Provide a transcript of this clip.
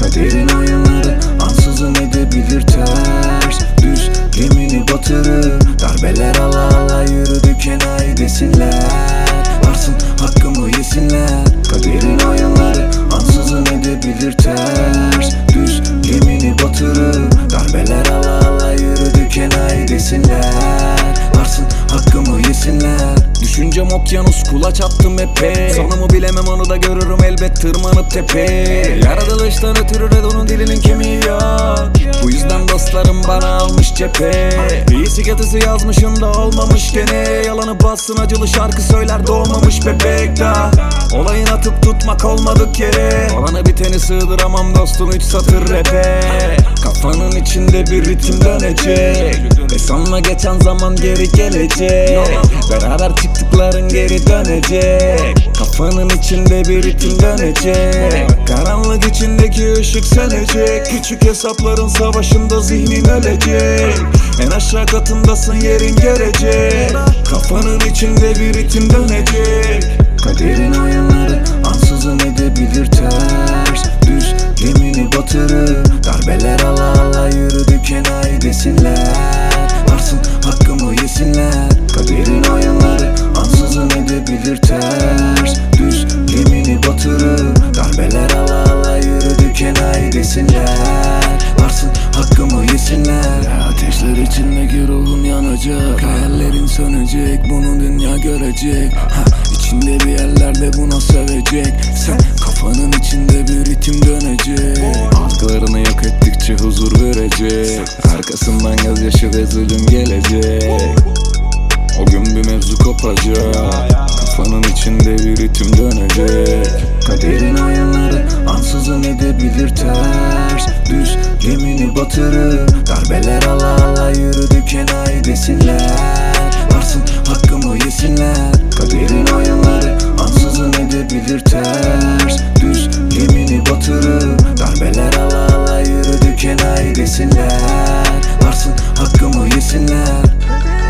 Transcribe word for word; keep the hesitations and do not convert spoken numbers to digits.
Kaderin oyunları ansızın edebilir ters düz, gemini batırır. Darbeler ala ala yürüdük enayi desinler, varsın hakkımı yesinler. Kaderin oyunları ansızın edebilir ters düz, gemini batırır. Darbeler ala ala yürüdük enayi desinler, varsın hakkımı yesinler. Düşüncem okyanus, kulaç attım epey. Sonumu bilemem, onu da görürüm elbet tırmanıp tepeye. Yaratılıştan ötürü Redon'un dilinin kemiği yok. Bu yüzden dostlarım bana almış cephe. İyisi kötüsü yazmışım da olmamış gene. Yalanı bassın, acılı şarkı söyler doğmamış bebek daha. Olayın atıp tutmak olmadık yere. Olanı biteni sığdıramam dostum üç satır rap'e. Kafanın içinde bir ritim dönecek ve sonra geçen zaman geri gelecek. Beraber çıktıkların geri dönecek. Kafanın içinde bir ritim dönecek. Karanlık içindeki ışık sönecek. Küçük hesapların savaşında zihnin ölecek. En aşağı katındasın, yerin gelecek. Kafanın içinde bir ritim dönecek. Kaderin oyunları ansızın edebilir ters düz, gemini batırır. Darbeler ala ala yürüdük enayi desinler, varsın hakkımı yesinler. Kaderin oyunları ansızın edebilir ters düz, gemini batırır. Darbeler ala ala yürüdük enayi desinler, varsın hakkımı yesinler. Ateşler içindeki ruhun yanacak, hayallerin sönecek, bunu dünya görecek. Ha, içinde bir yerlerde buna sevecek. Sen kafanın içinde bir ritim dönecek. Algılarını yok ettikçe huzur verecek. Arkasından gözyaşı ve zulüm gelecek. O gün bir mevzu kopacak. Kafanın içinde bir ritim dönecek. Kaderin oyunları ansızın edebilir ters düz, gemini batırır. Darbeler ala ala yürüdük enayi desinler, varsın hakkımı yesinler. Kaderin oyunları ansızın edebilir ters düz, gemini batırır. Darbeler ala ala yürüdük enayi desinler, varsın hakkımı yesinler.